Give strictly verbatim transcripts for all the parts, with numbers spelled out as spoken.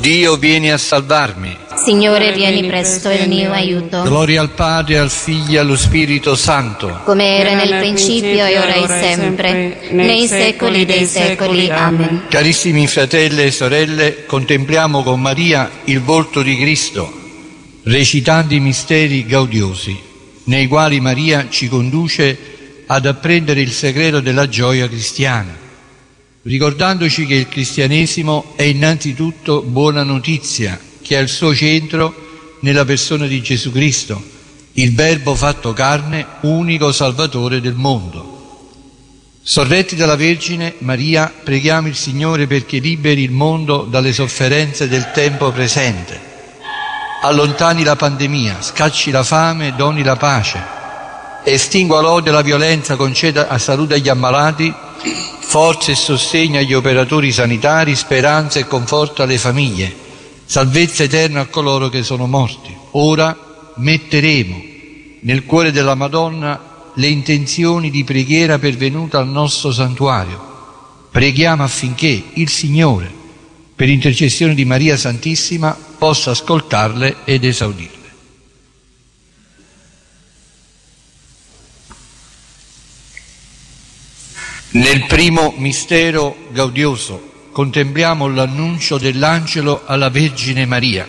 Dio, vieni a salvarmi. Signore, vieni presto il mio aiuto. Gloria al Padre, al Figlio e allo Spirito Santo. Come era nel principio e ora e sempre, nei secoli dei secoli. Amen. Carissimi fratelli e sorelle, contempliamo con Maria il volto di Cristo, recitando i misteri gaudiosi, nei quali Maria ci conduce ad apprendere il segreto della gioia cristiana, ricordandoci che il cristianesimo è innanzitutto buona notizia, che ha il suo centro nella persona di Gesù Cristo, il Verbo fatto carne, unico Salvatore del mondo. Sorretti dalla Vergine Maria, preghiamo il Signore perché liberi il mondo dalle sofferenze del tempo presente, allontani la pandemia, scacci la fame, doni la pace, estingua l'odio e la violenza, conceda a salute agli ammalati, forza e sostegno agli operatori sanitari, speranza e conforto alle famiglie, salvezza eterna a coloro che sono morti. Ora metteremo nel cuore della Madonna le intenzioni di preghiera pervenute al nostro santuario. Preghiamo affinché il Signore, per intercessione di Maria Santissima, possa ascoltarle ed esaudirle. Nel primo mistero gaudioso contempliamo l'annuncio dell'angelo alla Vergine Maria.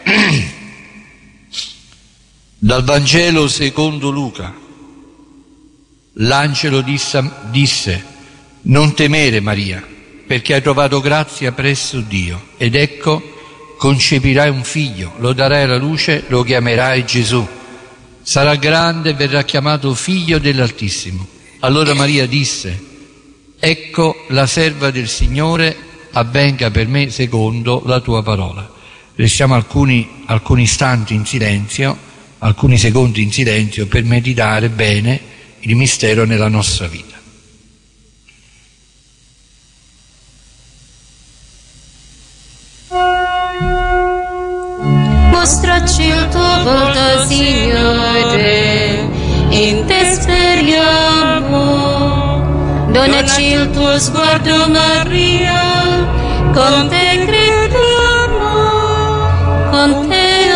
Dal Vangelo secondo Luca. L'angelo disse, disse: non temere Maria, perché hai trovato grazia presso Dio, ed ecco, concepirai un figlio, lo darai alla luce, lo chiamerai Gesù. Sarà grande e verrà chiamato figlio dell'Altissimo. Allora Maria disse: ecco la serva del Signore, avvenga per me secondo la tua parola. Restiamo alcuni, alcuni istanti in silenzio, alcuni secondi in silenzio per meditare bene il mistero nella nostra vita. Mostraci il tuo volto, Signore, in te speriamo. Donaci il tuo sguardo, Maria, con te crediamo, con te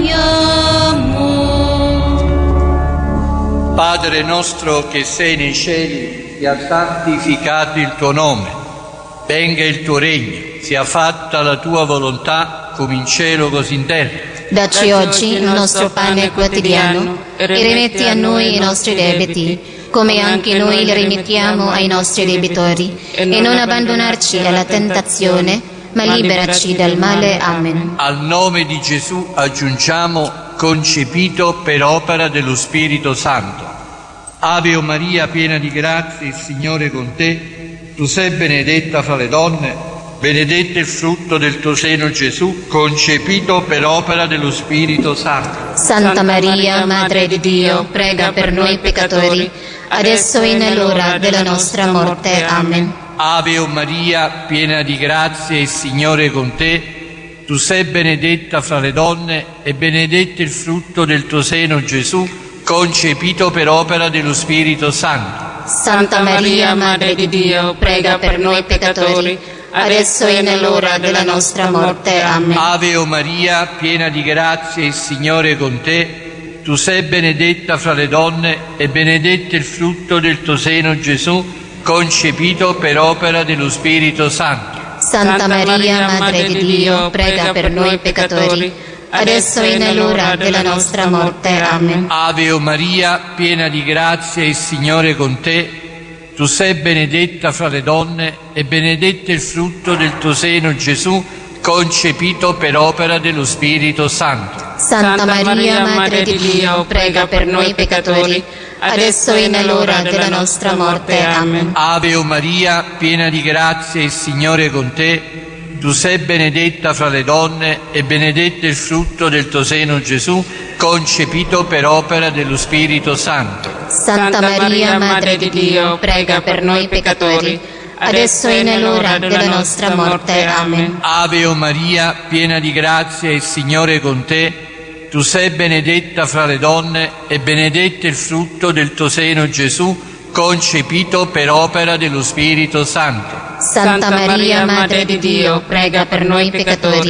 amiamo. Padre nostro che sei nei cieli, sia santificato il tuo nome, venga il tuo regno, sia fatta la tua volontà come in cielo così in terra. Dacci oggi il nostro pane quotidiano e rimetti a noi i nostri debiti, come anche noi li rimettiamo ai nostri debitori, e non abbandonarci alla tentazione, ma liberaci dal male. Amen. Al nome di Gesù aggiungiamo concepito per opera dello Spirito Santo. Ave o Maria, piena di grazia, il Signore è con te, tu sei benedetta fra le donne, benedetto il frutto del tuo seno Gesù, concepito per opera dello Spirito Santo. Santa Maria, Madre di Dio, prega per noi peccatori, adesso e nell'ora della nostra morte. Amen. Ave o Maria, piena di grazia, il Signore è con te, tu sei benedetta fra le donne e benedetto il frutto del tuo seno Gesù, concepito per opera dello Spirito Santo. Santa Maria, Madre di Dio, prega per noi peccatori, adesso e nell'ora della nostra morte. Amen. Ave o Maria, piena di grazia, il Signore è con te, tu sei benedetta fra le donne e benedetto il frutto del tuo seno Gesù, concepito per opera dello Spirito Santo. Santa Maria, Madre di Dio, prega per noi peccatori, adesso e nell'ora della nostra morte. Amen. Ave o Maria, piena di grazia, il Signore è con te, tu sei benedetta fra le donne e benedetto il frutto del tuo seno Gesù, concepito per opera dello Spirito Santo. Santa Maria, Madre di Dio, prega per noi peccatori, adesso e nell'ora della nostra morte. Amen. Ave o Maria, piena di grazia, il Signore è con te, tu sei benedetta fra le donne e benedetto il frutto del tuo seno Gesù, concepito per opera dello Spirito Santo. Santa Maria, Madre di Dio, prega per noi peccatori, adesso e nell'ora della nostra morte. Amen. Ave o Maria, piena di grazia, il Signore è con te, tu sei benedetta fra le donne e benedetto il frutto del tuo seno Gesù, concepito per opera dello Spirito Santo. Santa Maria, Madre di Dio, prega per noi peccatori,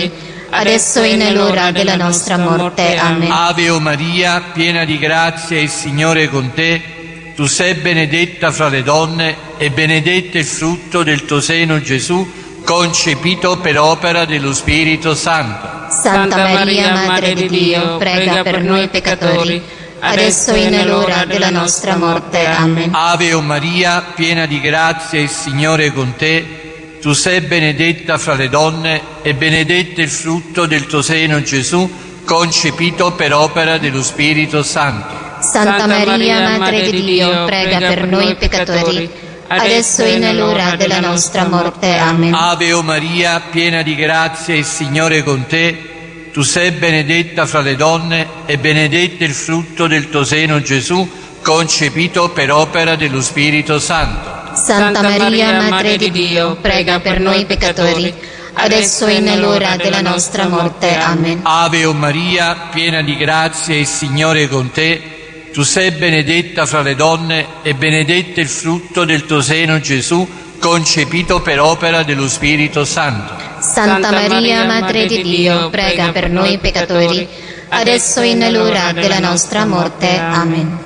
adesso e nell'ora della nostra morte. Amen. Ave o Maria, piena di grazia, il Signore è con te. Tu sei benedetta fra le donne e benedetto il frutto del tuo seno, Gesù, concepito per opera dello Spirito Santo. Santa Maria, Madre di Dio, prega per noi peccatori, adesso e nell'ora della nostra morte. Amen. Ave o Maria, piena di grazia, il Signore è con te. Tu sei benedetta fra le donne e benedetto il frutto del tuo seno, Gesù, concepito per opera dello Spirito Santo. Santa Maria, Madre di Dio, prega per noi peccatori, adesso e nell'ora della nostra morte. Amen. Ave o Maria, piena di grazia, il Signore è con te. Tu sei benedetta fra le donne e benedetto il frutto del tuo seno, Gesù, concepito per opera dello Spirito Santo. Santa Maria, Madre di Dio, prega per noi peccatori, adesso e nell'ora della nostra morte. Amen. Ave o Maria, piena di grazia, il Signore è con te. Tu sei benedetta fra le donne e benedetto il frutto del tuo seno, Gesù, concepito per opera dello Spirito Santo. Santa Maria, Madre di Dio, prega per noi peccatori, adesso e nell'ora della nostra morte. Amen.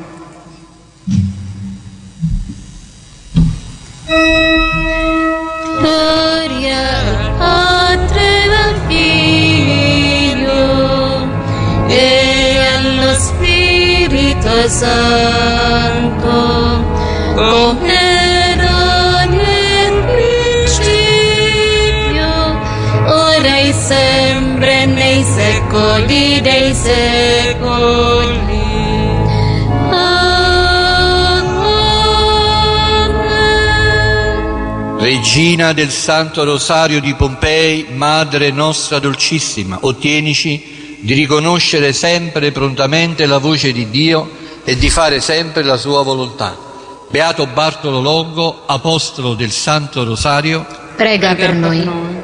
Gloria al Padre, al Figlio e allo Spirito Santo, come era nel principio, ora e sempre, nei secoli dei secoli. Regina del Santo Rosario di Pompei, Madre nostra dolcissima, ottienici di riconoscere sempre prontamente la voce di Dio e di fare sempre la sua volontà. Beato Bartolo Longo, apostolo del Santo Rosario, prega per noi.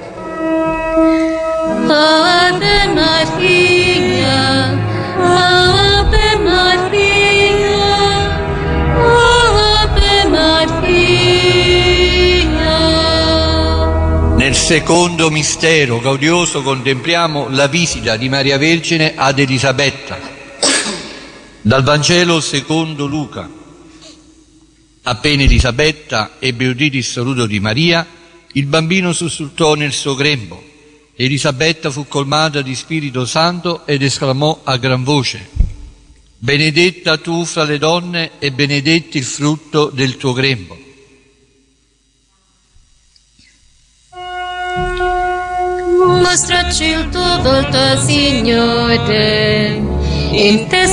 Ave Maria, Ave Maria, Ave Maria. Nel secondo mistero gaudioso contempliamo la visita di Maria Vergine ad Elisabetta. Dal Vangelo secondo Luca. Appena Elisabetta ebbe udito il saluto di Maria, il bambino sussultò nel suo grembo. Elisabetta fu colmata di Spirito Santo ed esclamò a gran voce: benedetta tu fra le donne e benedetto il frutto del tuo grembo. Mostraci il tuo volto, Signore, in te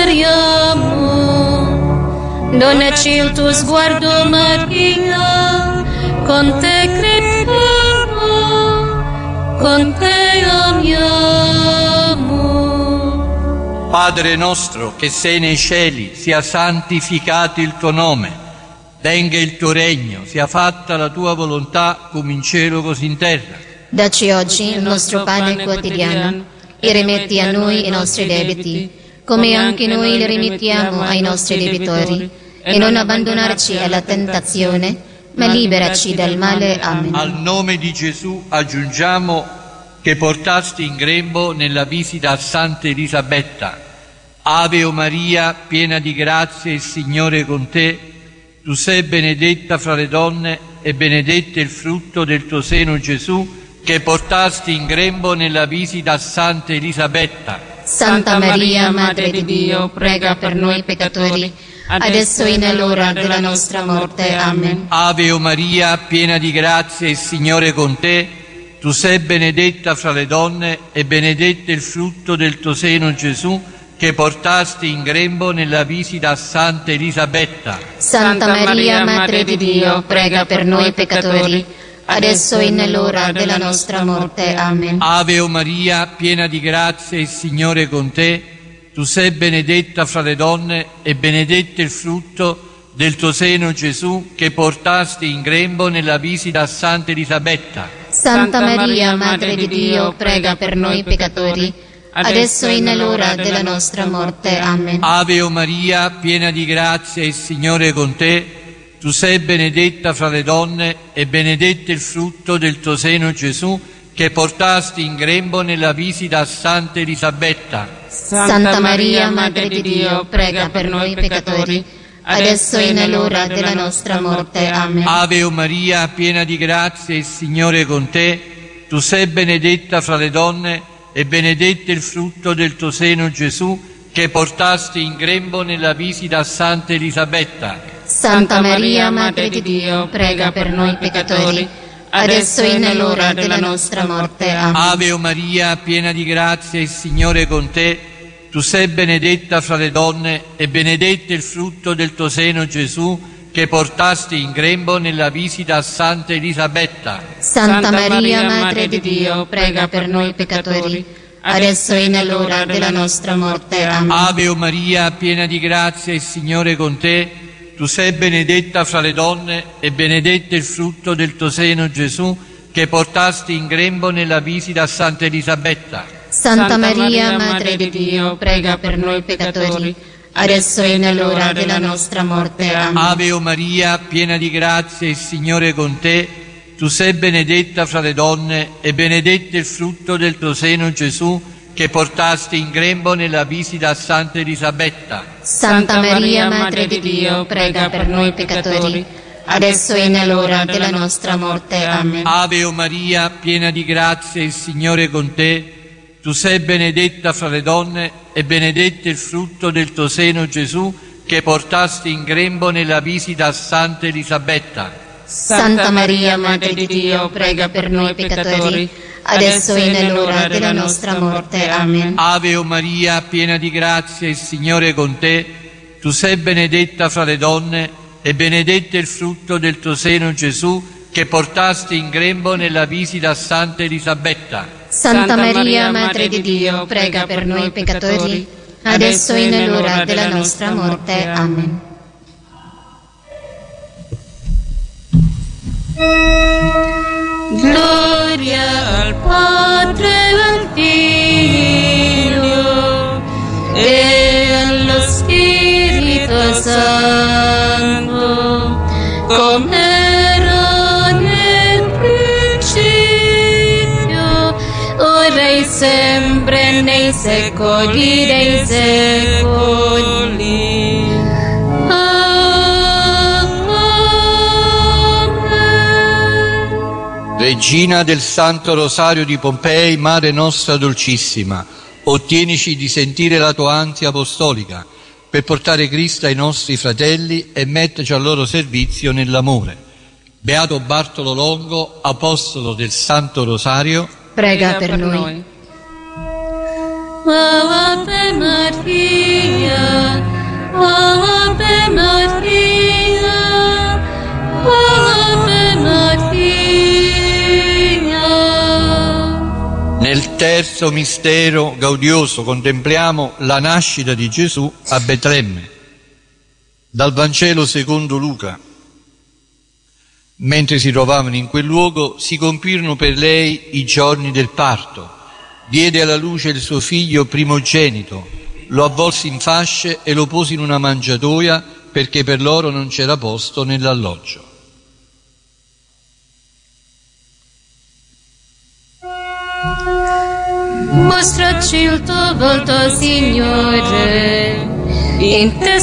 speriamo. Donaci il tuo sguardo, Maria, con te crediamo, con te amiamo. Padre nostro che sei nei cieli, sia santificato il tuo nome, venga il tuo regno, sia fatta la tua volontà come in cielo così in terra. Dacci oggi il nostro pane quotidiano e rimetti a noi i nostri debiti, come anche noi li rimettiamo ai nostri debitori, e non abbandonarci alla tentazione, ma liberaci dal male. Amen. Al nome di Gesù aggiungiamo che portasti in grembo nella visita a Santa Elisabetta. Ave o Maria, piena di grazia, il Signore è con te. Tu sei benedetta fra le donne e benedetto il frutto del tuo seno, Gesù, che portasti in grembo nella visita a Santa Elisabetta. Santa Maria, Madre di Dio, prega per noi peccatori, adesso e nell'ora della nostra morte. Amen. Ave o Maria, piena di grazia, il Signore è con te. Tu sei benedetta fra le donne e benedetto il frutto del tuo seno, Gesù, che portasti in grembo nella visita a Santa Elisabetta. Santa Maria, Madre di Dio, prega per noi peccatori, adesso e nell'ora della nostra morte. Amen. Ave o Maria, piena di grazia, il Signore è con te. Tu sei benedetta fra le donne e benedetto il frutto del tuo seno, Gesù, che portasti in grembo nella visita a Santa Elisabetta. Santa Maria, Madre di Dio, prega per noi peccatori, adesso e nell'ora della nostra morte. Amen. Ave o Maria, piena di grazia, il Signore è con te. Tu sei benedetta fra le donne e benedetto il frutto del tuo seno, Gesù, che portasti in grembo nella visita a Santa Elisabetta. Santa Maria, Madre di Dio, prega per noi peccatori, adesso e nell'ora della nostra morte. Amen. Ave o Maria, piena di grazia, il Signore è con te. Tu sei benedetta fra le donne e benedetto il frutto del tuo seno, Gesù, che portasti in grembo nella visita a Santa Elisabetta. Santa Maria, Madre di Dio, prega per noi peccatori, adesso e nell'ora della nostra morte. Amen. Ave o Maria, piena di grazia, il Signore è con te. Tu sei benedetta fra le donne e benedetto il frutto del tuo seno, Gesù, che portasti in grembo nella visita a Santa Elisabetta. Santa Maria, Madre di Dio, prega per noi peccatori, adesso e nell'ora della nostra morte. Amen. Ave o Maria, piena di grazia, il Signore è con te. Tu sei benedetta fra le donne e benedetto il frutto del tuo seno, Gesù, che portasti in grembo nella visita a Santa Elisabetta. Santa Maria, Madre di Dio, prega per noi peccatori, adesso e nell'ora della nostra morte. Amen. Ave o Maria, piena di grazia, il Signore è con te. Tu sei benedetta fra le donne e benedetto il frutto del tuo seno, Gesù, che portasti in grembo nella visita a Santa Elisabetta. Santa Maria, Madre di Dio, prega per noi peccatori, adesso e nell'ora della nostra morte. Amen. Ave o Maria, piena di grazia, il Signore è con te. Tu sei benedetta fra le donne e benedetto il frutto del tuo seno, Gesù, che portasti in grembo nella visita a Santa Elisabetta. Santa Maria, Madre di Dio, prega per noi peccatori, adesso e nell'ora della nostra morte. Amen. Ave o Maria, piena di grazia, il Signore è con te. Tu sei benedetta fra le donne e benedetto il frutto del tuo seno, Gesù, che portasti in grembo nella visita a Santa Elisabetta. Santa Maria, Madre di Dio, prega per noi peccatori, adesso e nell'ora della nostra morte. Amen. Gloria al Padre, al Figlio e allo Spirito Santo, come era nel principio, ora e sempre, nei secoli dei secoli. Regina del Santo Rosario di Pompei, Madre nostra dolcissima, ottienici di sentire la tua ansia apostolica per portare Cristo ai nostri fratelli e metterci al loro servizio nell'amore. Beato Bartolo Longo, apostolo del Santo Rosario, prega per noi. Ave Maria, Ave Maria, Ave Maria. Nel terzo mistero gaudioso contempliamo la nascita di Gesù a Betlemme. Dal Vangelo secondo Luca. Mentre si trovavano in quel luogo, si compirono per lei i giorni del parto. Diede alla luce il suo figlio primogenito, lo avvolse in fasce e lo pose in una mangiatoia perché per loro non c'era posto nell'alloggio. Mostraci il tuo volto, Signore, in te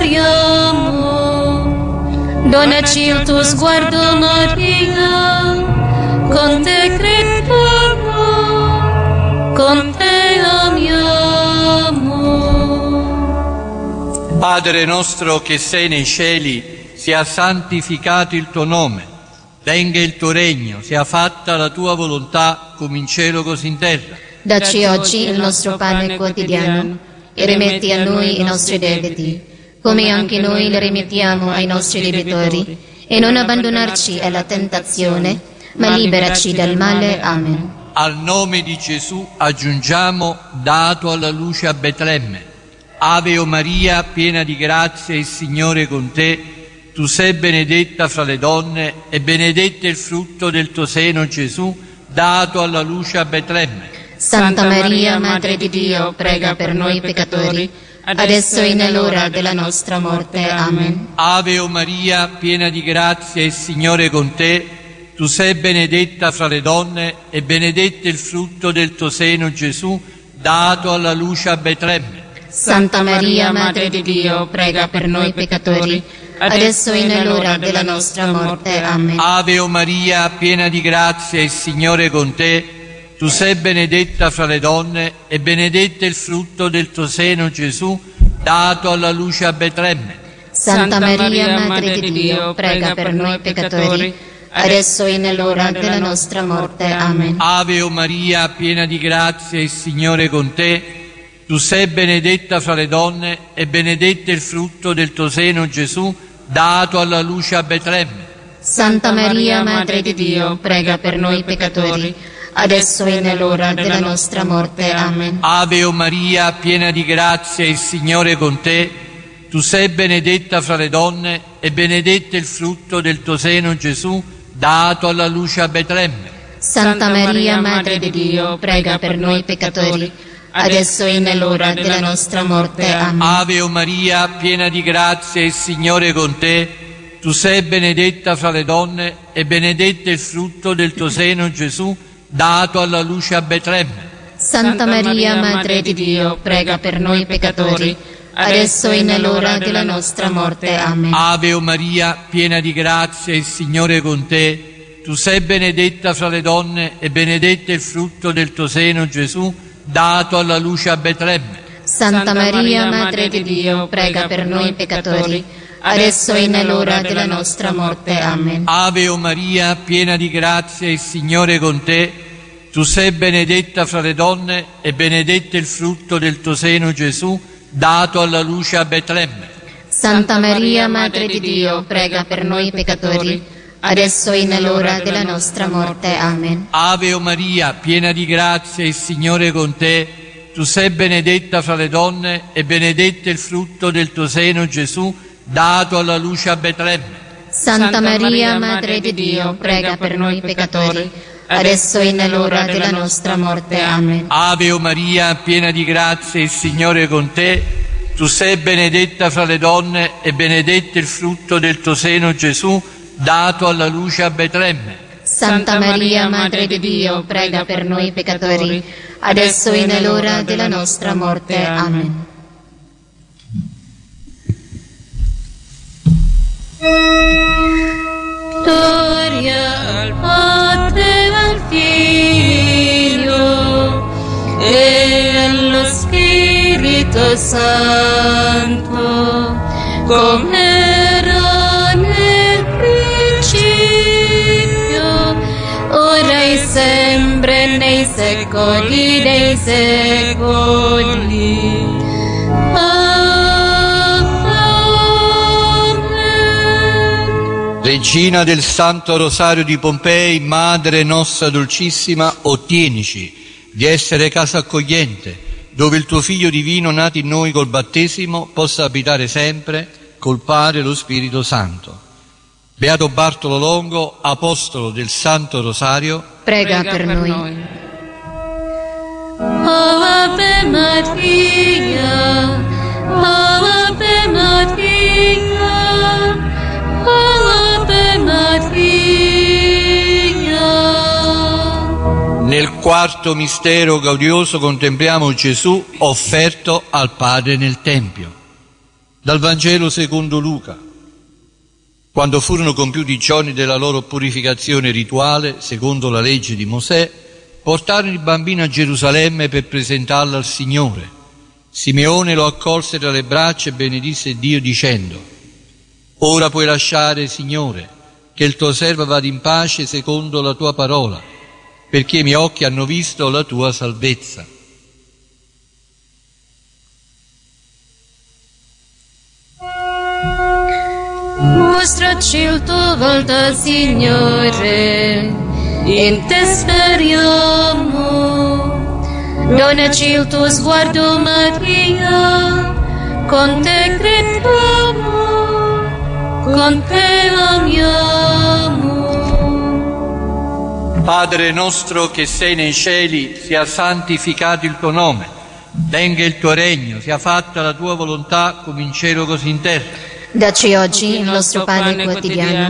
speriamo. Donaci il tuo sguardo, Maria, con te crediamo, con te amiamo. Padre nostro che sei nei cieli, sia santificato il tuo nome, venga il tuo regno, sia fatta la tua volontà come in cielo così in terra. Dacci oggi il nostro pane quotidiano e rimetti a noi i nostri debiti, come anche noi li rimettiamo ai nostri debitori, e non abbandonarci alla tentazione, ma liberaci dal male. Amen. Al nome di Gesù aggiungiamo dato alla luce a Betlemme. Ave o Maria, piena di grazia, il Signore è con te. Tu sei benedetta fra le donne e benedetto il frutto del tuo seno, Gesù, dato alla luce a Betlemme. Santa Maria, Madre di Dio, prega per noi peccatori, adesso e nell'ora della nostra morte. Amen. Ave o Maria, piena di grazia, il Signore è con te. tu sei benedetta fra le donne e benedetto il frutto del tuo seno, Gesù, dato alla luce a Betlemme. Santa Maria, Madre di Dio, prega per noi peccatori, adesso e nell'ora della nostra morte. Amen. Ave o Maria, piena di grazia, il Signore è con te. Tu sei benedetta fra le donne e benedetto il frutto del tuo seno, Gesù, dato alla luce a Betlemme. Santa Maria, Madre di Dio, prega per noi peccatori, adesso e nell'ora della nostra morte. Amen. Ave o Maria, piena di grazia, il Signore è con te. Tu sei benedetta fra le donne e benedetto il frutto del tuo seno, Gesù, dato alla luce a Betlemme. Santa Maria, Madre di Dio, prega per noi peccatori, adesso e nell'ora della nostra morte. Amen. Ave o Maria, piena di grazia, il Signore è con te. Tu sei benedetta fra le donne e benedetto il frutto del tuo seno, Gesù, dato alla luce a Betlemme. Santa Maria, Madre di Dio, prega per noi peccatori, adesso e nell'ora della nostra morte. Amen. Ave o Maria, piena di grazia, il Signore è con te. Tu sei benedetta fra le donne e benedetto il frutto del tuo seno, Gesù, dato alla luce a Betlemme. Santa Maria, Madre di Dio, prega per noi peccatori, adesso e nell'ora della nostra morte. Amen. Ave o Maria, piena di grazia, il Signore è con te. Tu sei benedetta fra le donne e benedetto il frutto del tuo seno, Gesù, dato alla luce a Betlemme. Santa Maria, Madre di Dio, prega per noi peccatori, adesso e nell'ora della nostra morte. Amen. Ave o Maria, piena di grazia, il Signore è con te. Tu sei benedetta fra le donne e benedetto il frutto del tuo seno, Gesù, dato alla luce a Betlemme. Santa Maria, Madre di Dio, prega per noi peccatori, adesso e nell'ora della nostra morte. Amen. Ave o Maria, piena di grazia, il Signore è con te. Tu sei benedetta fra le donne e benedetto il frutto del tuo seno, Gesù, dato alla luce a Betlemme. Santa Maria, Madre di Dio, prega per noi peccatori, adesso e nell'ora della nostra morte. Amen. Ave o Maria, piena di grazia, il Signore è con te. Tu sei benedetta fra le donne e benedetto il frutto del tuo seno, Gesù, dato alla luce a Betlemme. Santa Maria, Madre di Dio, prega per noi peccatori, adesso e nell'ora della nostra morte. Amen. Gloria al Padre e al Figlio e allo Spirito Santo, come era nel principio, ora e sempre, nei secoli dei secoli. Regina del Santo Rosario di Pompei, Madre nostra dolcissima, ottienici di essere casa accogliente, dove il tuo Figlio divino, nato in noi col battesimo, possa abitare sempre col Padre e lo Spirito Santo. Beato Bartolo Longo, apostolo del Santo Rosario, prega, prega per, per noi. noi. Ave Maria, Ave Maria, Ave Maria. Nel quarto mistero gaudioso contempliamo Gesù offerto al Padre nel Tempio. Dal Vangelo secondo Luca. Quando furono compiuti i giorni della loro purificazione rituale, secondo la legge di Mosè, portarono il bambino a Gerusalemme per presentarlo al Signore. Simeone lo accolse tra le braccia e benedisse Dio dicendo: Ora puoi lasciare, Signore, che il tuo servo vada in pace secondo la tua parola, perché i miei occhi hanno visto la tua salvezza. Mostraci il tuo volto, Signore, in te speriamo. Donaci il tuo sguardo, Maria, con te crediamo, con te amiamo. Padre nostro che sei nei cieli, sia santificato il tuo nome, venga il tuo regno, sia fatta la tua volontà come in cielo così in terra. Dacci oggi il nostro pane quotidiano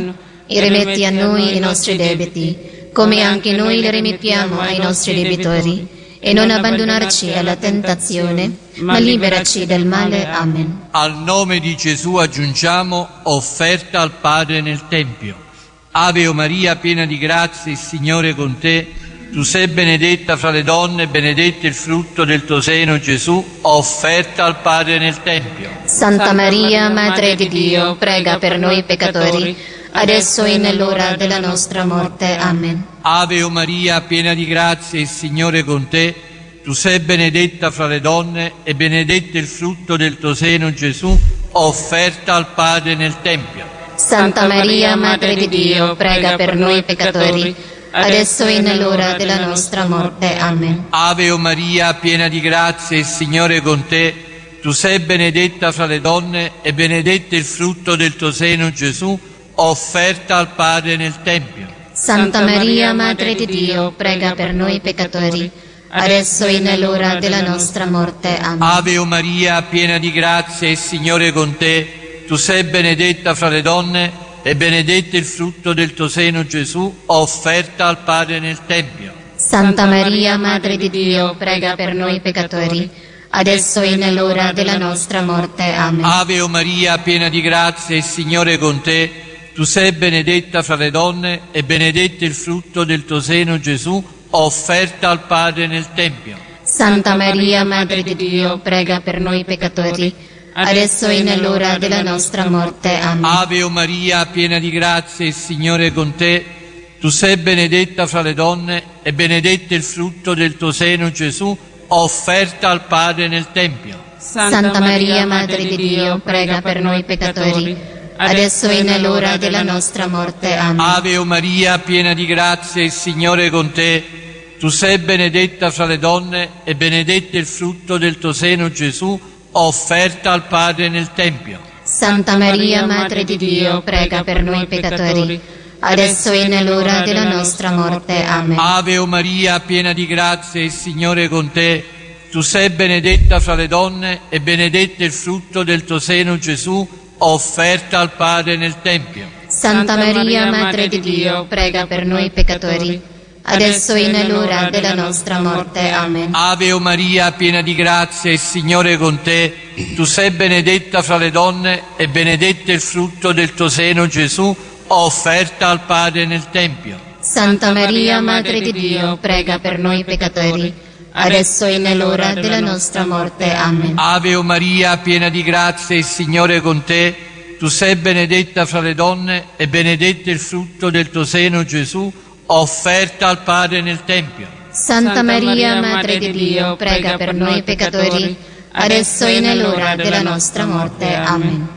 e rimetti a noi i nostri debiti, come anche noi li rimettiamo ai nostri debitori, e non abbandonarci alla tentazione, ma liberaci dal male. Amen. Al nome di Gesù aggiungiamo offerta al Padre nel Tempio. Ave o Maria, piena di grazia, il Signore è con te. Tu sei benedetta fra le donne, benedetto il frutto del tuo seno, Gesù. Offerta al Padre nel Tempio. Santa Maria, Madre di Dio, prega per noi peccatori, adesso e nell'ora della nostra morte. Amen. Ave o Maria, piena di grazia, il Signore è con te. Tu sei benedetta fra le donne e benedetto il frutto del tuo seno, Gesù. Offerta al Padre nel Tempio. Santa Maria, Madre di Dio, prega per noi peccatori, adesso e nell'ora della nostra morte. Amen. Ave o Maria, piena di grazia, il Signore è con te. Tu sei benedetta fra le donne e benedetto il frutto del tuo seno, Gesù. Offerta al Padre nel Tempio. Santa Maria, Madre di Dio, prega per noi peccatori, adesso e nell'ora della nostra morte. Amen. Ave o Maria, piena di grazia, il Signore è con te. Tu sei benedetta fra le donne e benedetto il frutto del tuo seno, Gesù. Offerta al Padre nel Tempio. Santa Maria, Madre di Dio, prega per noi peccatori, adesso e nell'ora della nostra morte. Amen. Ave o Maria, piena di grazia, il Signore è con te. Tu sei benedetta fra le donne e benedetto il frutto del tuo seno, Gesù. Offerta al Padre nel Tempio. Santa Maria, Madre di Dio, prega per noi peccatori, adesso e nell'ora della nostra morte. Amen. Ave o Maria, piena di grazia, il Signore è con te. Tu sei benedetta fra le donne e benedetto il frutto del tuo seno, Gesù. Offerta al Padre nel Tempio. Santa Maria, Madre di Dio, prega per noi peccatori, adesso e nell'ora della nostra morte. Amen. Ave o Maria, piena di grazia, il Signore è con te. Tu sei benedetta fra le donne e benedetto il frutto del tuo seno, Gesù. Offerta al Padre nel Tempio. Santa Maria, Madre di Dio, prega per noi peccatori, adesso e nell'ora della nostra morte. Amen. Ave o Maria, piena di grazia, il Signore è con te. Tu sei benedetta fra le donne e benedetto il frutto del tuo seno, Gesù. Offerta al Padre nel Tempio. Santa Maria, Madre di Dio, prega per noi peccatori, adesso e nell'ora della nostra morte. Amen. Ave o Maria, piena di grazia, il Signore è con te. Tu sei benedetta fra le donne e benedetto il frutto del tuo seno, Gesù. Offerta al Padre nel Tempio. Santa Maria, Madre di Dio, prega per noi peccatori, adesso e nell'ora della nostra morte. Amen. Ave o Maria, piena di grazia, il Signore è con te. Tu sei benedetta fra le donne e benedetto il frutto del tuo seno, Gesù. Offerta al Padre nel Tempio. Santa Maria, Madre di Dio, prega per noi peccatori, adesso e nell'ora della nostra morte. Amen.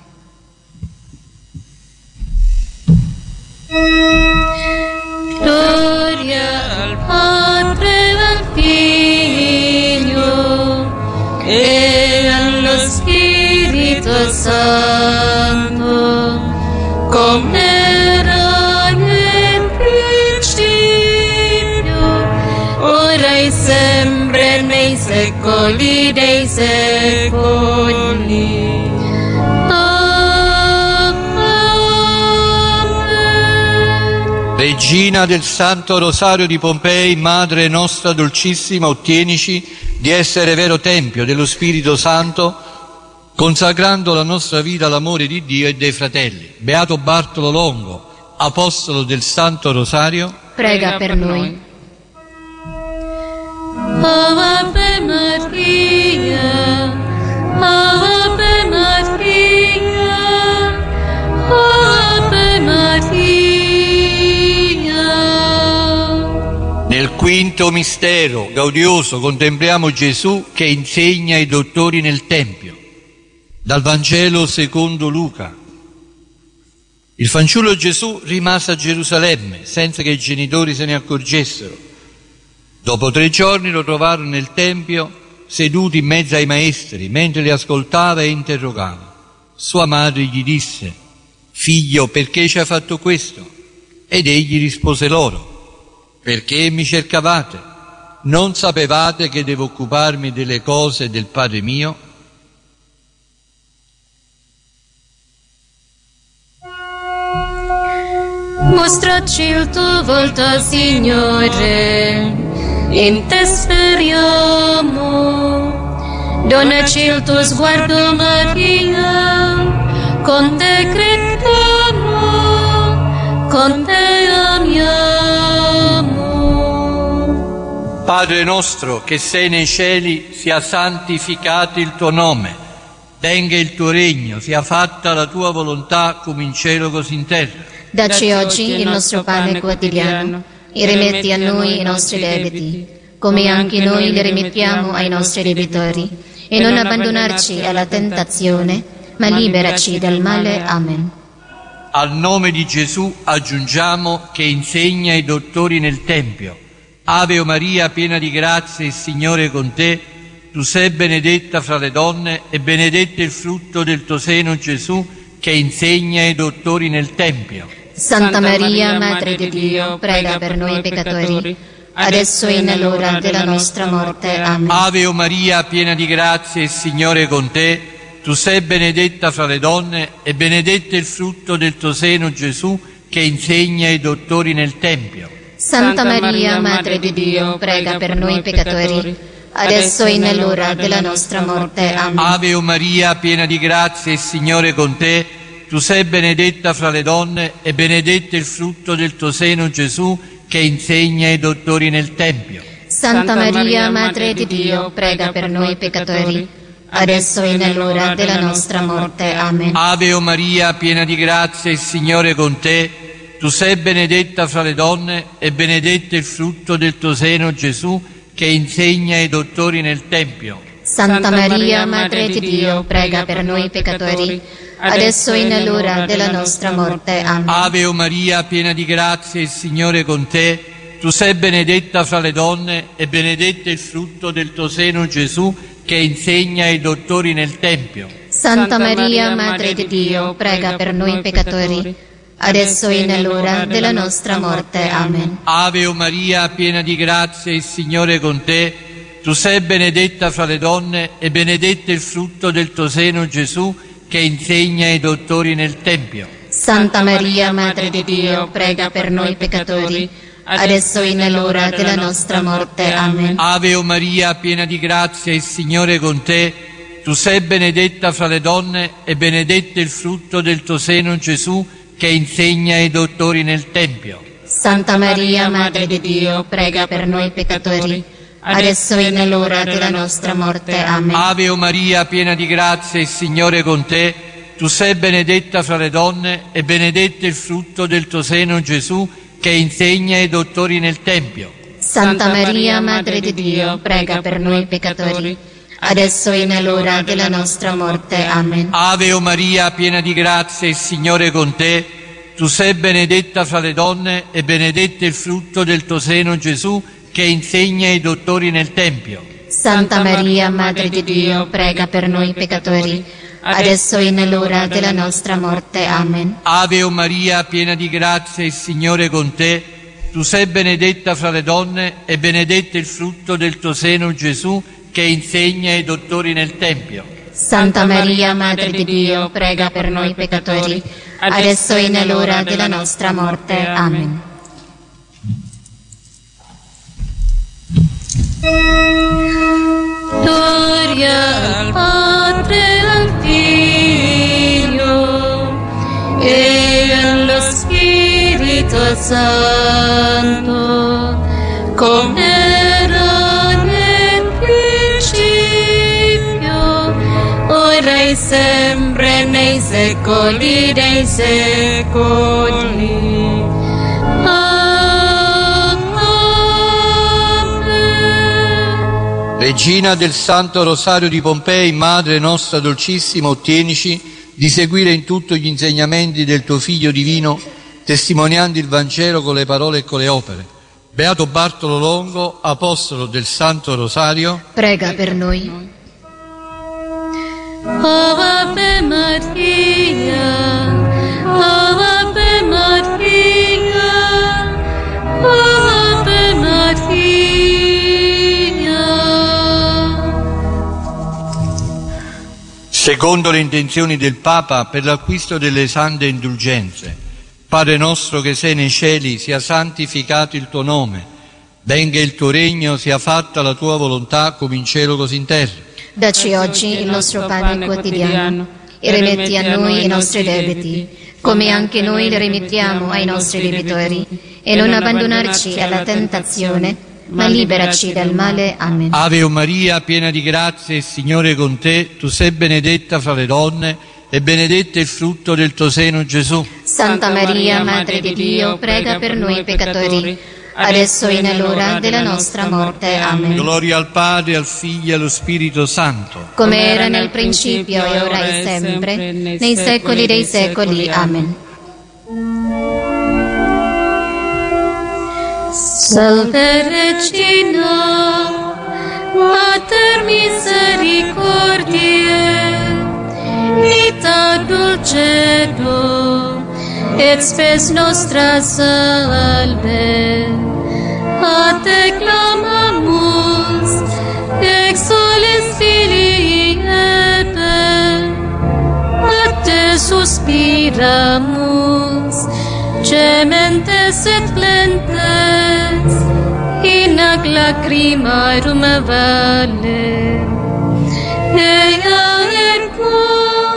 Gloria al Padre e al Figlio e allo Spirito Santo, come era nel principio, ora e sempre nei secoli dei secoli. Regina del Santo Rosario di Pompei, Madre nostra dolcissima, ottienici di essere vero Tempio dello Spirito Santo, consacrando la nostra vita all'amore di Dio e dei fratelli. Beato Bartolo Longo, Apostolo del Santo Rosario, prega per noi. Ave Maria, Ave Maria, Ave Maria. Nel quinto mistero gaudioso contempliamo Gesù che insegna ai dottori nel Tempio. Dal Vangelo secondo Luca. Il fanciullo Gesù rimase a Gerusalemme senza che i genitori se ne accorgessero. Dopo tre giorni lo trovarono nel Tempio seduto in mezzo ai maestri, mentre li ascoltava e interrogava. Sua madre gli disse: «Figlio, perché ci hai fatto questo?» Ed egli rispose loro: «Perché mi cercavate? Non sapevate che devo occuparmi delle cose del Padre mio?» Mostraci il tuo volto, Signore, in te speriamo. Donaci il tuo sguardo, Maria, con te crediamo, con te amiamo. Padre nostro che sei nei cieli, sia santificato il tuo nome. Venga il tuo regno, sia fatta la tua volontà come in cielo così in terra. Dacci oggi il nostro pane quotidiano e rimetti a noi i nostri debiti, come anche noi li rimettiamo ai nostri debitori, e non abbandonarci alla tentazione, ma liberaci dal male. Amen. Al nome di Gesù aggiungiamo che insegna ai dottori nel Tempio. Ave o Maria, piena di grazia, il Signore è con te. Tu sei benedetta fra le donne e benedetto il frutto del tuo seno, Gesù, che insegna ai dottori nel Tempio. Santa Maria, Madre di Dio, prega per noi peccatori, adesso e nell'ora della nostra morte. Amen. Ave o Maria, piena di grazia, il Signore è con te. Tu sei benedetta fra le donne e benedetto il frutto del tuo seno, Gesù, che insegna ai dottori nel Tempio. Santa Maria, Madre di Dio, prega per noi peccatori, adesso e nell'ora della nostra morte. Amen. Ave o Maria, piena di grazia, il Signore è con te. Tu sei benedetta fra le donne e benedetto il frutto del tuo seno, Gesù, che insegna ai dottori nel Tempio. Santa Maria, Madre di Dio, prega per noi peccatori, adesso e nell'ora della nostra morte. Amen. Ave o Maria, piena di grazia, il Signore è con te. Tu sei benedetta fra le donne e benedetto il frutto del tuo seno, Gesù, che insegna ai dottori nel Tempio. Santa Maria, Madre di Dio, prega per noi peccatori, adesso e nell'ora della nostra morte. Amen. Ave o Maria, piena di grazia, il Signore è con te. Tu sei benedetta fra le donne e benedetto il frutto del tuo seno, Gesù, che insegna ai dottori nel Tempio. Santa Maria, Madre di Dio, prega per noi peccatori, adesso e nell'ora della nostra morte. Amen. Ave o Maria, piena di grazia, il Signore è con te. Tu sei benedetta fra le donne e benedetto il frutto del tuo seno, Gesù, che insegna ai dottori nel Tempio. Santa Maria, Madre di Dio, prega per noi peccatori, adesso e nell'ora della nostra morte. Amen. Ave o Maria, piena di grazia, il Signore è con te. Tu sei benedetta fra le donne e benedetto il frutto del tuo seno, Gesù, che insegna ai dottori nel Tempio. Santa Maria, Madre di Dio, prega per noi peccatori, adesso e nell'ora della nostra morte. Amen. Ave o Maria, piena di grazia, il Signore è con te. Tu sei benedetta fra le donne e benedetto il frutto del tuo seno, Gesù, che insegna ai dottori nel Tempio. Santa Maria, Madre di Dio, prega per noi peccatori, adesso e nell'ora della nostra morte. Amen. Ave o Maria, piena di grazia, il Signore è con te. Tu sei benedetta fra le donne e benedetto il frutto del tuo seno, Gesù, che insegna ai dottori nel Tempio. Santa Maria, Madre di Dio, prega per noi peccatori, adesso e nell'ora della nostra morte. Amen. Ave o Maria, piena di grazia, il Signore è con te. Tu sei benedetta fra le donne e benedetto il frutto del tuo seno, Gesù, che insegna ai dottori nel Tempio. Santa Maria, Madre di Dio, prega per noi peccatori, adesso e nell'ora della nostra morte. Amen. Gloria al Padre, al Figlio e allo Spirito Santo, come era nel principio, ora e sempre, nei secoli dei secoli. Regina del Santo Rosario di Pompei, Madre nostra dolcissima, ottienici di seguire in tutto gli insegnamenti del tuo Figlio divino, testimoniando il Vangelo con le parole e con le opere. Beato Bartolo Longo, Apostolo del Santo Rosario, prega per noi. Ave Maria, Ave Maria, Ave Maria. Secondo le intenzioni del Papa per l'acquisto delle sante indulgenze, Padre nostro che sei nei cieli, sia santificato il tuo nome. Venga il tuo regno, sia fatta la tua volontà come in cielo così in terra. Dacci oggi il nostro pane quotidiano e rimetti a noi i nostri debiti, come anche noi li rimettiamo ai nostri debitori, e non abbandonarci alla tentazione, ma liberaci dal male. Amen. Ave o Maria, piena di grazia, il Signore è con te. Tu sei benedetta fra le donne e benedetto è il frutto del tuo seno, Gesù. Santa Maria, Madre di Dio, prega per noi peccatori, adesso e nell'ora della nostra morte. Amen. Gloria al Padre, al Figlio e allo Spirito Santo, come era nel principio e ora e sempre, nei secoli dei secoli. Amen. Salve Regina, Mater misericordiae, vita dulcedo, et spes nostra salve. A te clamamus, exoles Filii Ebe, a te suspiramus, gementes et plentes, in ac lacrimarum vale. Ea ergo,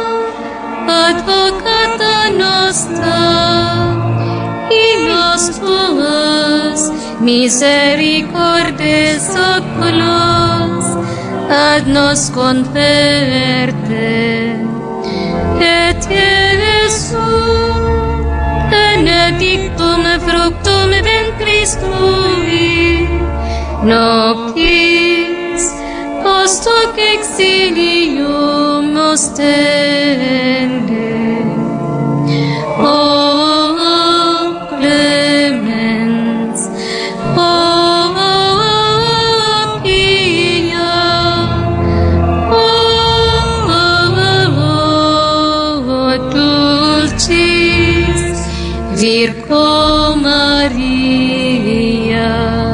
advocata nostra, in nos tuos misericordes oculos, ad nos converte. Et Iesus, benedictum fructum ventris tui, nobis post hoc exilium ostende. O clemens, o pia, o dulcis Virgo Maria.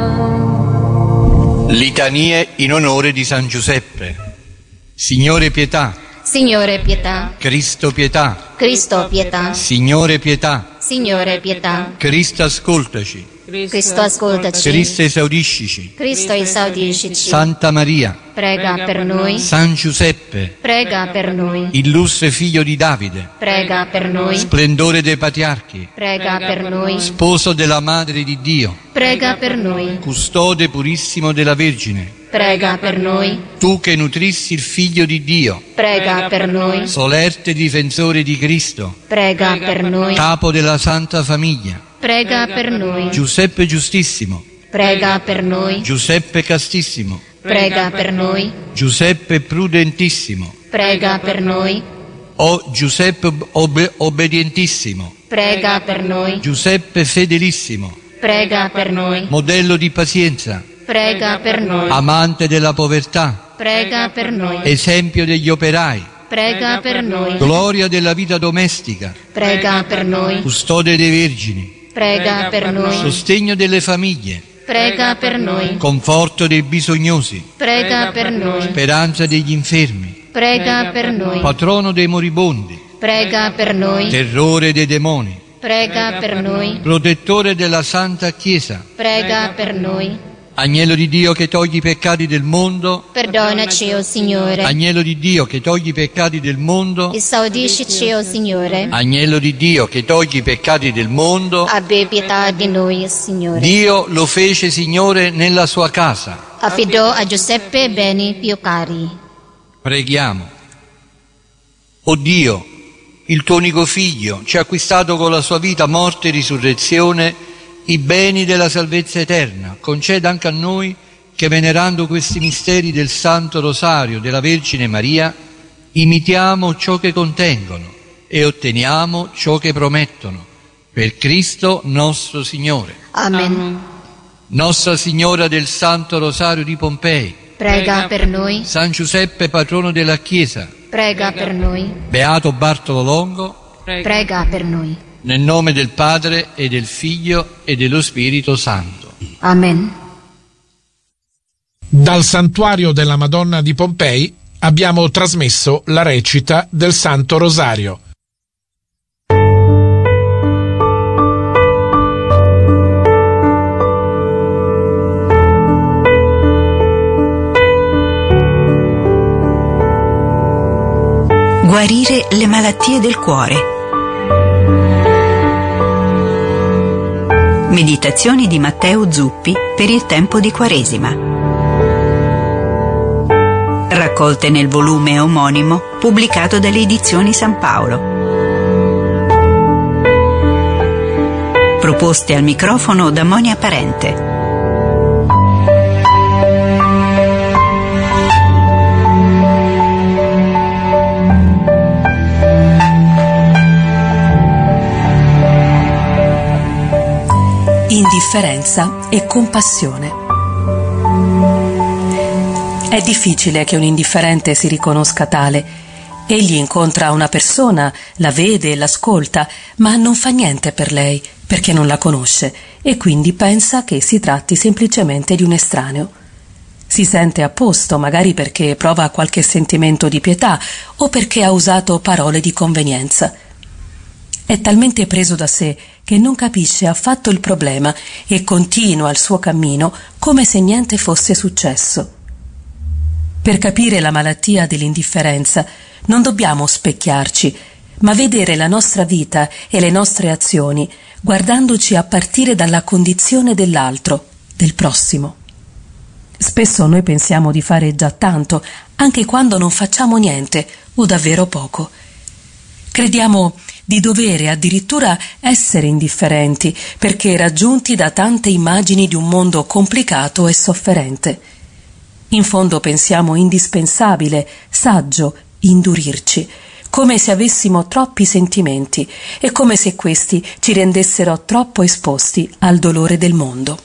Litanie in onore di San Giuseppe. Signore pietà. Signore pietà. Cristo pietà. Cristo pietà. Signore pietà. Signore pietà. Cristo ascoltaci. Cristo ascoltaci. Cristo esaudiscici. Cristo esaudiscici. Santa Maria, prega per noi. San Giuseppe, prega per noi. illustre figlio di Davide, prega per noi. splendore dei patriarchi, prega per noi. sposo della Madre di Dio, prega per noi. custode purissimo della Vergine, prega per noi. tu che nutrissi il Figlio di Dio, prega per noi. solerte difensore di Cristo, prega per noi. capo della Santa Famiglia, prega per noi. Giuseppe giustissimo, prega per noi. Giuseppe castissimo, prega per noi. Giuseppe prudentissimo, prega per noi. o Giuseppe obe- obbedientissimo, prega per noi. Giuseppe fedelissimo, prega per noi. modello di pazienza, prega per noi. amante della povertà, prega per noi. esempio degli operai, prega per noi. gloria della vita domestica, prega per noi. custode dei vergini, prega per noi. sostegno delle famiglie, prega per noi. conforto dei bisognosi, prega per noi. speranza degli infermi, prega per noi. patrono dei moribondi, prega per noi. terrore dei demoni, prega per noi. protettore della Santa Chiesa, prega per noi. agnello di Dio che togli i peccati del mondo, perdonaci, o Signore. agnello di Dio che togli i peccati del mondo, esaudiscici, o Signore. agnello di Dio che togli i peccati del mondo, abbi pietà di noi, Signore. Dio lo fece Signore nella sua casa. affidò a Giuseppe beni più cari. Preghiamo. O Dio, il tuo unico Figlio ci ha acquistato con la sua vita, morte e risurrezione i beni della salvezza eterna. Conceda anche a noi che, venerando questi misteri del Santo Rosario della Vergine Maria, imitiamo ciò che contengono e otteniamo ciò che promettono. Per Cristo nostro Signore. Amen. Amen. Nostra Signora del Santo Rosario di Pompei, Prega per noi. San Giuseppe, patrono della Chiesa, Prega per noi. Beato Bartolo Longo, Prega per noi. nel nome del Padre e del Figlio e dello Spirito Santo. Amen. Dal santuario della Madonna di Pompei abbiamo trasmesso la recita del Santo Rosario. guarire le malattie del cuore. Meditazioni di Matteo Zuppi per il tempo di Quaresima. Raccolte nel volume omonimo pubblicato dalle Edizioni San Paolo. Proposte al microfono da Monia Parente. Indifferenza e compassione. È difficile che un indifferente si riconosca tale. Egli incontra una persona, la vede e l'ascolta, ma non fa niente per lei, perché non la conosce, e quindi pensa che si tratti semplicemente di un estraneo. Si sente a posto, magari perché prova qualche sentimento di pietà o perché ha usato parole di convenienza. È talmente preso da sé che non capisce affatto il problema e continua il suo cammino come se niente fosse successo. Per capire la malattia dell'indifferenza non dobbiamo specchiarci, ma vedere la nostra vita e le nostre azioni guardandoci a partire dalla condizione dell'altro, del prossimo. Spesso noi pensiamo di fare già tanto, anche quando non facciamo niente o davvero poco. Crediamo di dovere addirittura essere indifferenti, perché raggiunti da tante immagini di un mondo complicato e sofferente. In fondo pensiamo indispensabile, saggio, indurirci, come se avessimo troppi sentimenti e come se questi ci rendessero troppo esposti al dolore del mondo.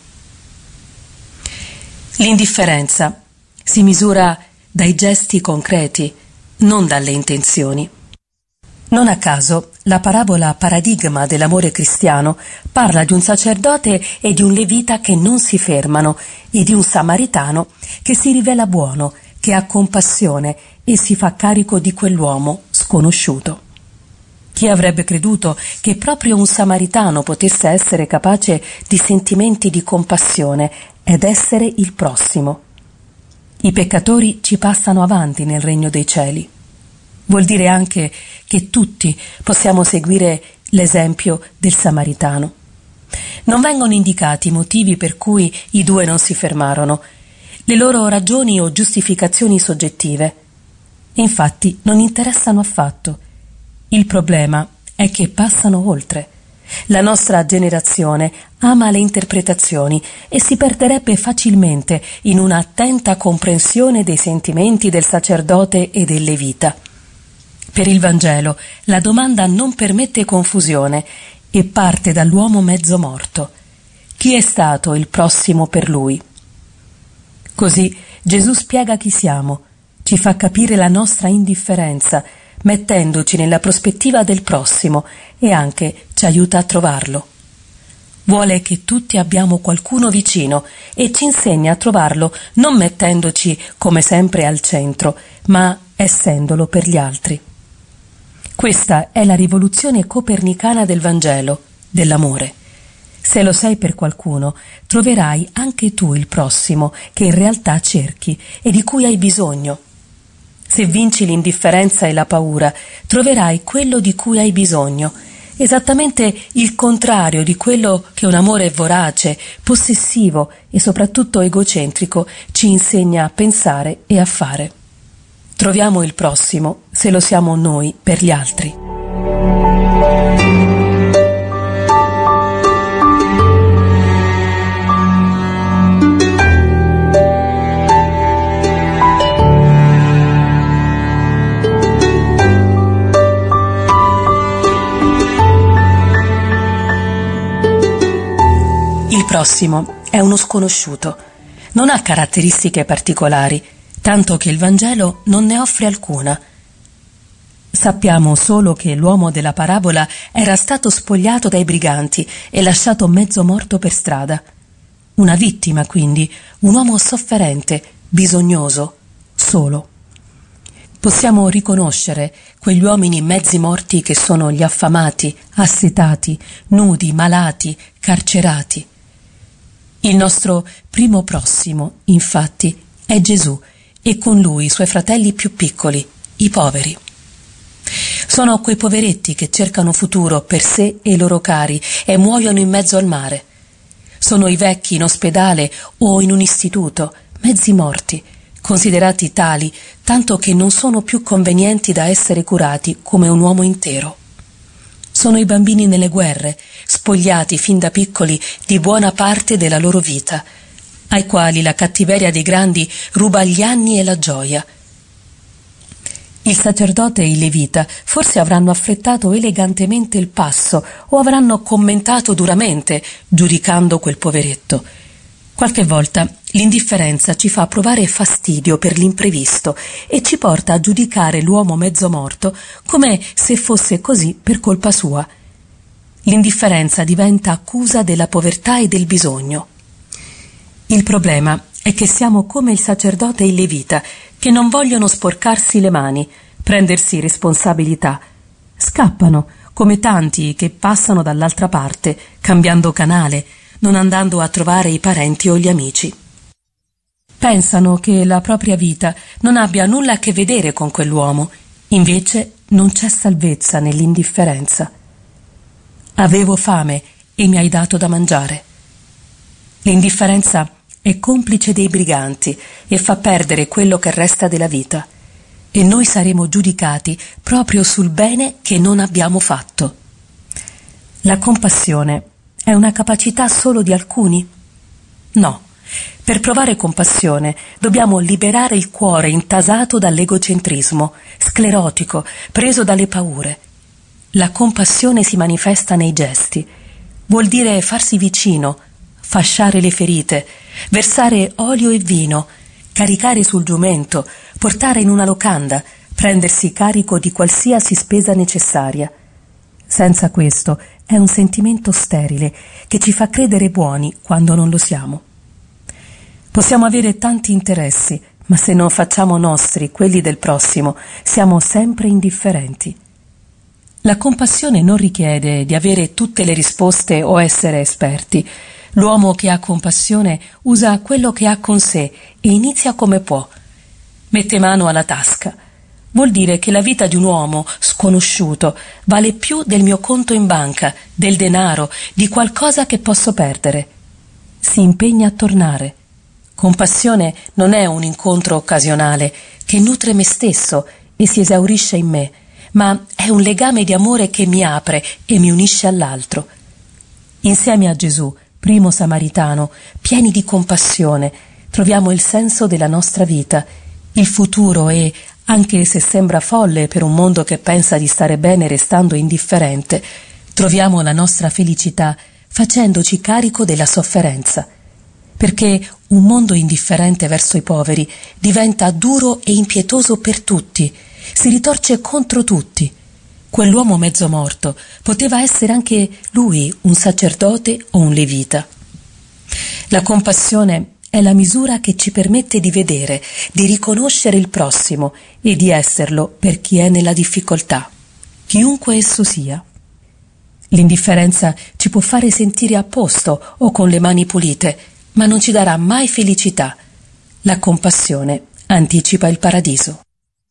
L'indifferenza si misura dai gesti concreti, non dalle intenzioni. Non a caso, la parabola paradigma dell'amore cristiano parla di un sacerdote e di un levita che non si fermano e di un samaritano che si rivela buono, che ha compassione e si fa carico di quell'uomo sconosciuto. Chi avrebbe creduto che proprio un samaritano potesse essere capace di sentimenti di compassione ed essere il prossimo? I peccatori ci passano avanti nel regno dei cieli. Vuol dire anche che tutti possiamo seguire l'esempio del samaritano. Non vengono indicati i motivi per cui i due non si fermarono, le loro ragioni o giustificazioni soggettive. Infatti non interessano affatto. Il problema è che passano oltre. La nostra generazione ama le interpretazioni e si perderebbe facilmente in una attenta comprensione dei sentimenti del sacerdote e del levita. Per il Vangelo la domanda non permette confusione e parte dall'uomo mezzo morto. Chi è stato il prossimo per lui? Così Gesù spiega chi siamo, ci fa capire la nostra indifferenza, mettendoci nella prospettiva del prossimo e anche ci aiuta a trovarlo. Vuole che tutti abbiamo qualcuno vicino e ci insegna a trovarlo non mettendoci come sempre al centro, ma essendolo per gli altri. Questa è la rivoluzione copernicana del Vangelo, dell'amore. Se lo sei per qualcuno, troverai anche tu il prossimo che in realtà cerchi e di cui hai bisogno. Se vinci l'indifferenza e la paura, troverai quello di cui hai bisogno, esattamente il contrario di quello che un amore vorace, possessivo e soprattutto egocentrico ci insegna a pensare e a fare. Troviamo il prossimo se lo siamo noi per gli altri. Il prossimo è uno sconosciuto, non ha caratteristiche particolari, tanto che il Vangelo non ne offre alcuna. Sappiamo solo che l'uomo della parabola era stato spogliato dai briganti e lasciato mezzo morto per strada. Una vittima, quindi, un uomo sofferente, bisognoso, solo. Possiamo riconoscere quegli uomini mezzi morti che sono gli affamati, assetati, nudi, malati, carcerati. Il nostro primo prossimo, infatti, è Gesù, e con lui i suoi fratelli più piccoli, i poveri. Sono quei poveretti che cercano futuro per sé e i loro cari e muoiono in mezzo al mare. Sono i vecchi in ospedale o in un istituto, mezzi morti, considerati tali tanto che non sono più convenienti da essere curati come un uomo intero. Sono i bambini nelle guerre, spogliati fin da piccoli di buona parte della loro vita, ai quali la cattiveria dei grandi ruba gli anni e la gioia. Il sacerdote e il levita forse avranno affrettato elegantemente il passo o avranno commentato duramente, giudicando quel poveretto. Qualche volta l'indifferenza ci fa provare fastidio per l'imprevisto e ci porta a giudicare l'uomo mezzo morto come se fosse così per colpa sua. L'indifferenza diventa accusa della povertà e del bisogno. Il problema è che siamo come il sacerdote e il levita, che non vogliono sporcarsi le mani, prendersi responsabilità. Scappano, come tanti che passano dall'altra parte, cambiando canale, non andando a trovare i parenti o gli amici. Pensano che la propria vita non abbia nulla a che vedere con quell'uomo, invece non c'è salvezza nell'indifferenza. Avevo fame e mi hai dato da mangiare. L'indifferenza è complice dei briganti e fa perdere quello che resta della vita, e noi saremo giudicati proprio sul bene che non abbiamo fatto. La compassione è una capacità solo di alcuni? No. Per provare compassione dobbiamo liberare il cuore intasato dall'egocentrismo, sclerotico, preso dalle paure. La compassione si manifesta nei gesti. Vuol dire farsi vicino, fasciare le ferite, versare olio e vino, caricare sul giumento, portare in una locanda, prendersi carico di qualsiasi spesa necessaria. Senza questo è un sentimento sterile che ci fa credere buoni quando non lo siamo. Possiamo avere tanti interessi, ma se non facciamo nostri quelli del prossimo, siamo sempre indifferenti. La compassione non richiede di avere tutte le risposte o essere esperti. L'uomo che ha compassione usa quello che ha con sé e inizia come può. Mette mano alla tasca. Vuol dire che la vita di un uomo sconosciuto vale più del mio conto in banca, del denaro, di qualcosa che posso perdere. Si impegna a tornare. Compassione non è un incontro occasionale che nutre me stesso e si esaurisce in me, ma è un legame di amore che mi apre e mi unisce all'altro. Insieme a Gesù, primo samaritano, pieni di compassione, troviamo il senso della nostra vita, il futuro e, anche se sembra folle per un mondo che pensa di stare bene restando indifferente, troviamo la nostra felicità facendoci carico della sofferenza. Perché un mondo indifferente verso i poveri diventa duro e impietoso per tutti, si ritorce contro tutti. Quell'uomo mezzo morto poteva essere anche lui un sacerdote o un levita. La compassione è la misura che ci permette di vedere, di riconoscere il prossimo e di esserlo per chi è nella difficoltà, chiunque esso sia. L'indifferenza ci può fare sentire a posto o con le mani pulite, ma non ci darà mai felicità. La compassione anticipa il paradiso.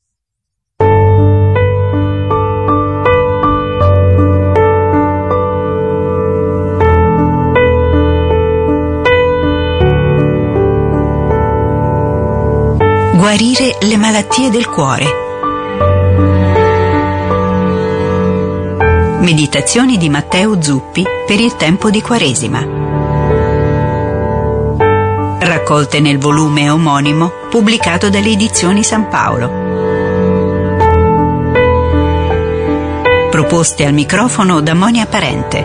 Guarire le malattie del cuore. Meditazioni di Matteo Zuppi per il tempo di Quaresima. Raccolte nel volume omonimo pubblicato dalle edizioni San Paolo. Proposte al microfono da Monia Parente.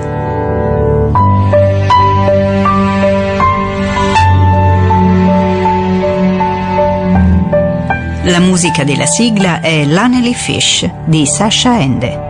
La musica della sigla è Lonely Fish di Sasha Ende.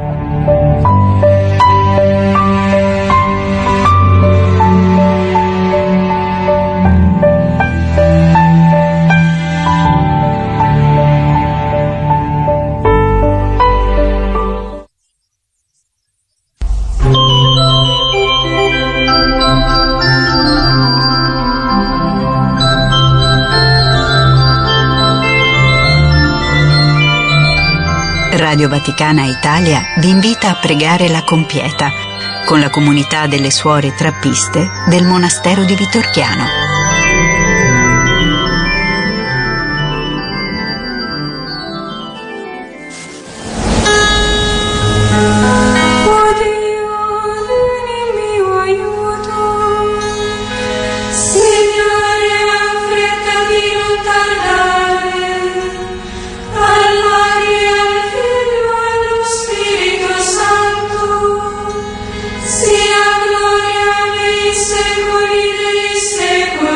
Radio Vaticana Italia vi invita a pregare la Compieta con la comunità delle suore trappiste del monastero di Vitorchiano. Sia gloria nei secoli dei secoli.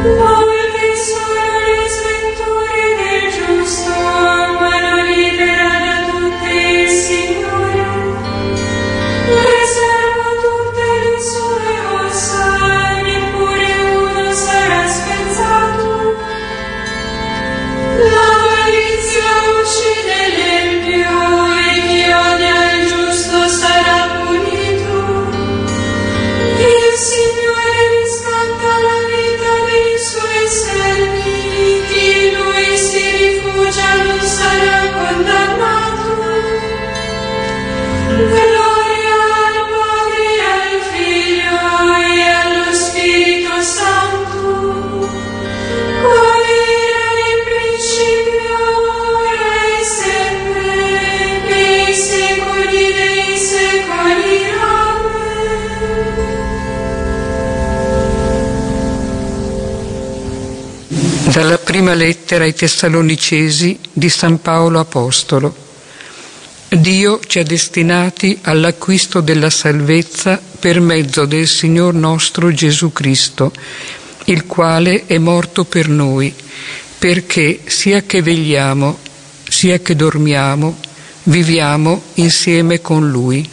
Dalla prima lettera ai Tessalonicesi di San Paolo Apostolo. Dio ci ha destinati all'acquisto della salvezza per mezzo del Signor nostro Gesù Cristo, il quale è morto per noi, perché sia che vegliamo, sia che dormiamo, viviamo insieme con Lui.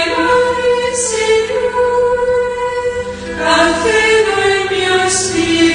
Affido il mio spirito.